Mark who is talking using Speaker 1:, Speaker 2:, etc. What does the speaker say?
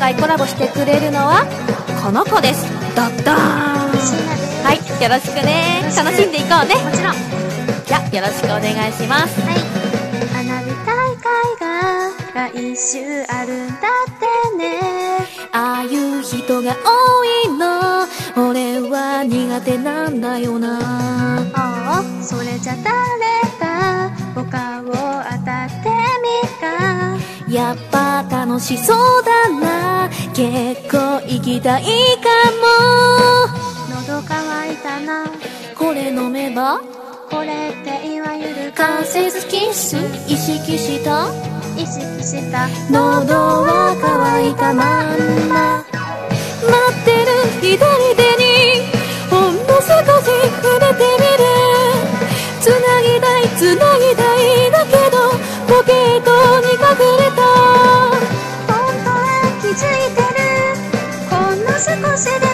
Speaker 1: 回コラボしてくれるのはこの子です。ドッドーン。はい、よろしくね。楽しんでいこうね。
Speaker 2: もちろん。
Speaker 1: じゃあよろしくお願いします。
Speaker 2: はい。花火大会が来週あるんだってね。
Speaker 1: ああいう人が多いの俺は苦手なんだよな。
Speaker 2: ああ、それじゃ誰か他を当たってみっか。
Speaker 1: やっぱ楽しそうだな。結構行きたいかも。
Speaker 2: 喉乾いたな。
Speaker 1: これ飲めば
Speaker 2: これっていわゆる
Speaker 1: 関節キス意識した
Speaker 2: 意識した
Speaker 1: 喉は乾いたまんま。待ってる左手にほんの少し触れてみる。つなぎたいつなぎたいだけどポケットに隠れた。
Speaker 2: 本当は気づいてる。ほんの少しで